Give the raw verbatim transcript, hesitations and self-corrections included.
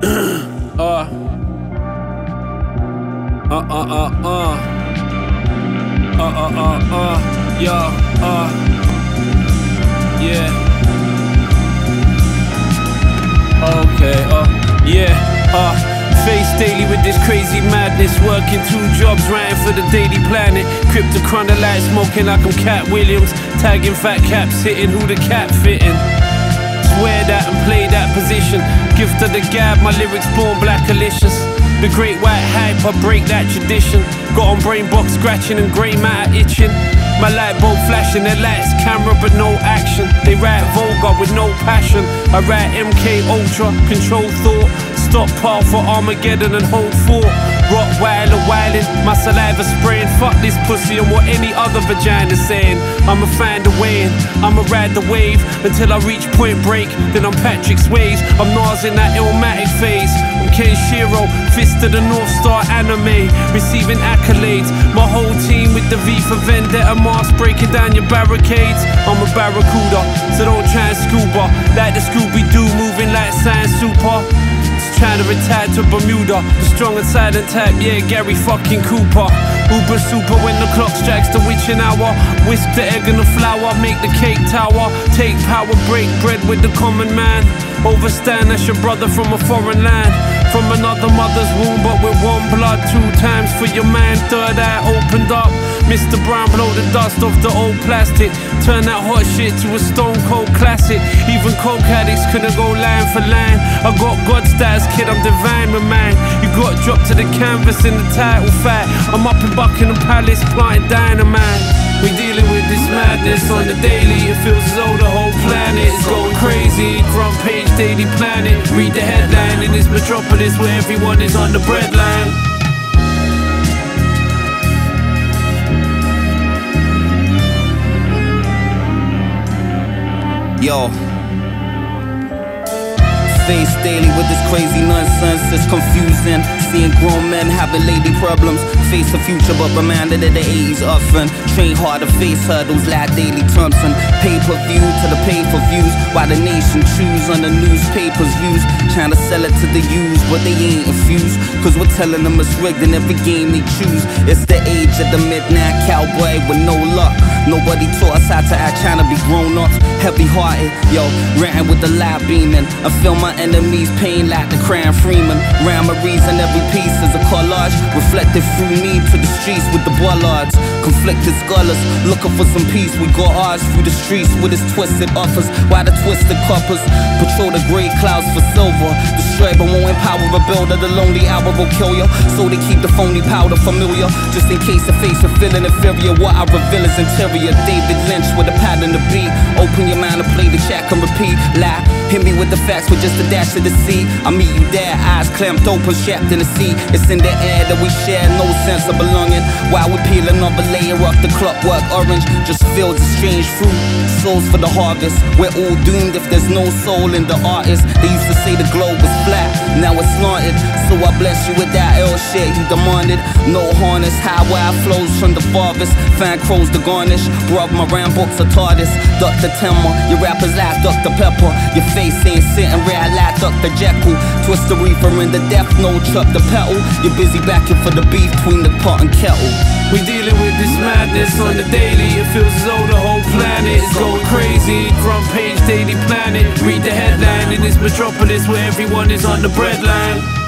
uh, uh, uh, uh, uh, uh, uh, uh, uh, yo, uh, yeah, okay, uh, yeah, uh, face daily with this crazy madness, working two jobs, writing for the Daily Planet, Crypto Chronolite, smoking like I'm Cat Williams, tagging fat caps, hitting who the cat fitting. Swear that and play that position. Gift of the gab, my lyrics born black alicious. The great white hype, I break that tradition. Got on brain box scratching and grey matter itching. My light bulb flashing, their lights, camera but no action. They write vulgar with no passion. I write M K Ultra, control thought. Stop par for Armageddon and hold fort. Rottweiler wildin', my saliva spraying. Fuck this pussy and what any other vagina saying. I'ma find a way in, I'ma ride the wave until I reach point break. Then I'm Patrick Swayze, I'm Nas in that illmatic phase. I'm Kenshiro, fist of the North Star anime, receiving accolades. My whole team with the V for Vendetta mask, breaking down your barricades. I'm a barracuda, so don't try and scuba like the Scooby-Doo, moving like Science Super. Trying to retire to Bermuda, the strong and silent type, yeah, Gary fucking Cooper. Uber super when the clock strikes the witching hour. Whisk the egg and the flour, make the cake tower. Take power, break bread with the common man. Overstand, that's your brother from a foreign land. From another mother's womb, but with one blood. Two times for your man, third eye opened up. Mister Brown blow the dust off the old plastic. Turn that hot shit to a stone cold classic. Even coke addicts couldn't go line for line. I got God status, kid, I'm divine, my man. You got dropped to the canvas in the title fight. I'm up in Buckingham Palace, planting dynamite. We dealing with this madness on the daily. It feels as though the whole planet is going crazy. Front page Daily Planet, read the headline in this metropolis where everyone is on the breadline. Yo, face daily with this crazy nonsense, it's confusing. Seeing grown men having lady problems. Face the future but reminded of the eighties often. Train hard to face hurdles like Daley Thompson. Pay-per-view to the pay-per-views, while the nation chews on the newspapers' views. Trying to sell it to the used, but they ain't infused. Cause we're telling them it's rigged in every game they choose. It's the age of the midnight cowboy with no luck. Nobody taught us how to act, trying to be grown-ups. Heavy-hearted, yo, ranting with the light beaming. I feel my enemies' pain like the crying Freeman. Rhyme a reason, every piece is a collage reflected through me to the streets with the bollards. Conflicted scholars looking for some peace. We got ours through the streets with its twisted offers. Why the twisted coppers patrol the grey clouds for silver? Destroy but won't empower a builder. The lonely hour will kill you, so they keep the phony powder familiar. Just in case the face are feeling inferior. What I reveal is interior. David Lynch with a pattern to beat. Open your mind to play the track and repeat. Lie, hit me with the facts with just a dash of the sea. I meet you there, eyes clamped open, trapped in the sea. It's in the air that we share, no sense of belonging. While we peel another layer off the clockwork orange, just fields of strange fruit, souls for the harvest. We're all doomed if there's no soul in the artist. They used to say the globe was flat, now it's slanted. So I bless you with that L shit you demanded. No harness, high wire flows from the farthest. Fan crows to garnish, brought my ram books are TARDIS. Doctor Temmer, your rappers like Doctor Pepper. Your face ain't sitting rare like Doctor Jekyll. Twist the reefer in the death note, chuck the pedal. You're busy backing for the beef between the pot and kettle. We dealing with this madness on the daily. It feels as though the whole planet is going crazy. Front page Daily Planet, read the headline in this metropolis where everyone is on the breadline.